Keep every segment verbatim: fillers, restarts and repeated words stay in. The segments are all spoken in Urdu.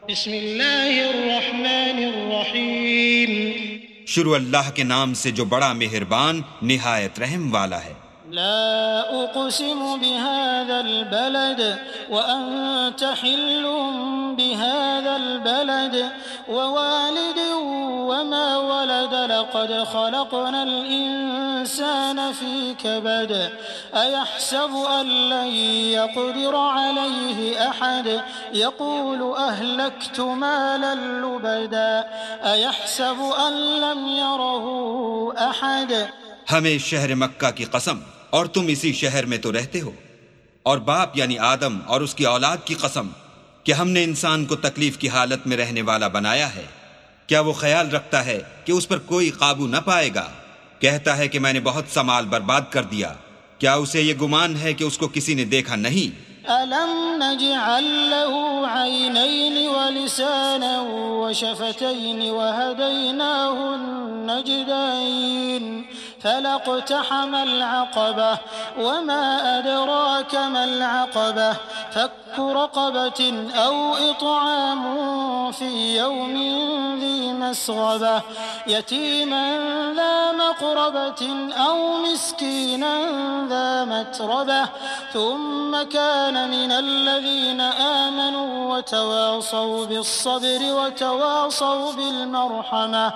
بسم اللہ الرحمن الرحیم شروع اللہ کے نام سے جو بڑا مہربان نہایت رحم والا ہے۔ لا اقسم بهذا البلد وانت حل بهذا البلد ووالد وما ولد لقد خلقنا الانسان في كبد ايحسب ان لن يقدر عليه احد يقول اهلكت مالا لبدا ايحسب ان لم يره احد۔ ہمیں شہر مکہ کی قسم، اور تم اسی شہر میں تو رہتے ہو، اور باپ یعنی آدم اور اس کی اولاد کی قسم کہ ہم نے انسان کو تکلیف کی حالت میں رہنے والا بنایا ہے، کیا وہ خیال رکھتا ہے کہ اس پر کوئی قابو نہ پائے گا؟ کہتا ہے کہ میں نے بہت سا مال برباد کر دیا، کیا اسے یہ گمان ہے کہ اس کو کسی نے دیکھا نہیں؟ أَلَمْ نَجْعَلْ لَهُ عَيْنَيْنِ وَلِسَانًا وَشَفَتَيْنِ وَهَدَيْنَاهُ النَّجْدَيْنِ فَلَاقْتَحَمَ الْعَقَبَةَ وَمَا أَدْرَاكَ مَا الْعَقَبَةُ فَكُّ رَقَبَةٍ أَوْ إِطْعَامٌ فِي يَوْمٍ ذِي مَسْغَبَةٍ يَتِيمًا ذَا مَقْرَبَةٍ أَوْ مِسْكِينًا ذَا مَتْرَبَةٍ ثُمَّ كَانَ من الذين آمنوا وتواصوا بالصبر وتواصوا بالمرحمة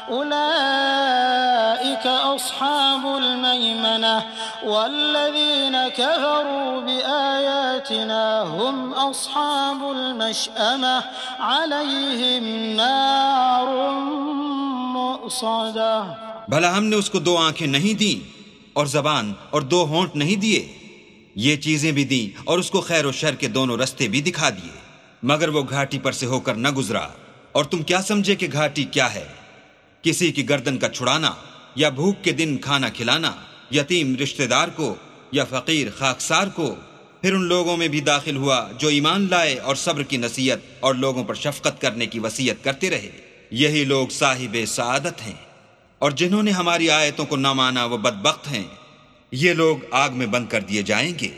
أولئك أصحاب الميمنة والذين كفروا بآياتنا هم أصحاب المشأمة عليهم نار مؤصدة۔ بھلا ہم نے اس کو دو آنکھیں نہیں دیں اور زبان اور دو ہونٹ نہیں دیے؟ یہ چیزیں بھی دیں اور اس کو خیر و شر کے دونوں رستے بھی دکھا دیے، مگر وہ گھاٹی پر سے ہو کر نہ گزرا۔ اور تم کیا سمجھے کہ گھاٹی کیا ہے؟ کسی کی گردن کا چھڑانا، یا بھوک کے دن کھانا کھلانا، یتیم رشتہ دار کو، یا فقیر خاکسار کو۔ پھر ان لوگوں میں بھی داخل ہوا جو ایمان لائے اور صبر کی نصیحت اور لوگوں پر شفقت کرنے کی وصیت کرتے رہے، یہی لوگ صاحب سعادت ہیں۔ اور جنہوں نے ہماری آیتوں کو نہ مانا وہ بدبخت ہیں، یہ لوگ آگ میں بند کر دیے جائیں گے۔